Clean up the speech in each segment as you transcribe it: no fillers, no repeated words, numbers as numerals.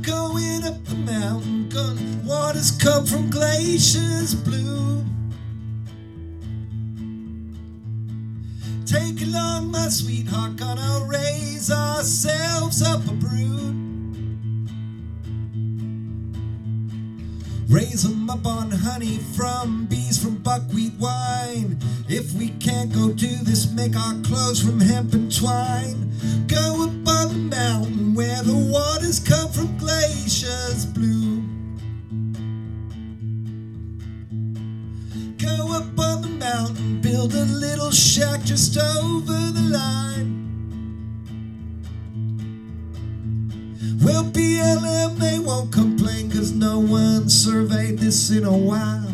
Going up the mountain, gun waters come from glaciers blue. Take along my sweetheart, gonna raise ourselves up a brood. Raise 'em up on honey from bees, from buckwheat wine. If we can't go do this, make our clothes from hemp and twine. Go up on the mountain where the waters come from glaciers blue. Go up on the mountain, build a little shack just over the line. Well, BLM, they won't complain, 'cause no one surveyed this in a while.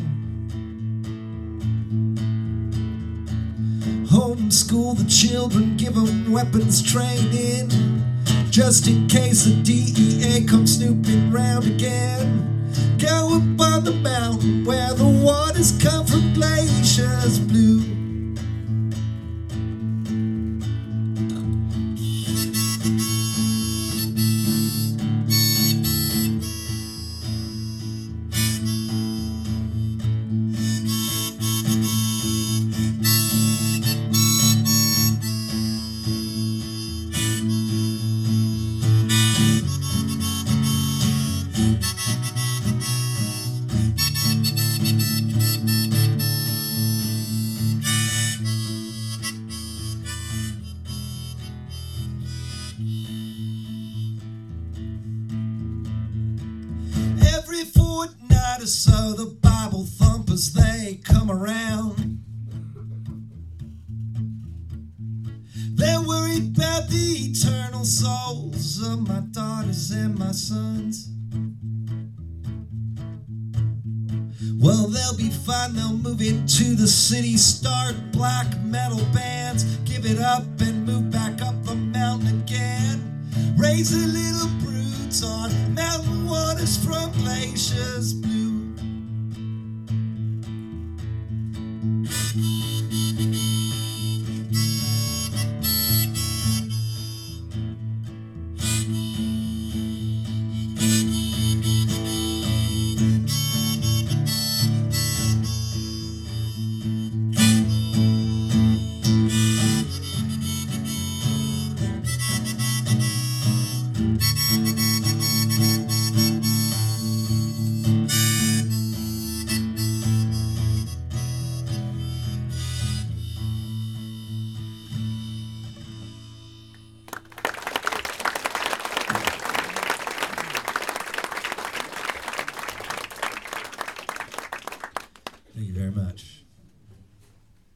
Homeschool the children, give them weapons training, just in case the DEA comes snooping round again. Go up on the mountain where the waters come from glaciers blue. Every fortnight or so, the Bible thumpers, they come around. They're worried about the eternal souls of my daughters and my sons. Well, they'll be fine, they'll move into the city, start black metal bands, give it up and move back up the mountain again. Raise their little broods on mountain waters from glaciers.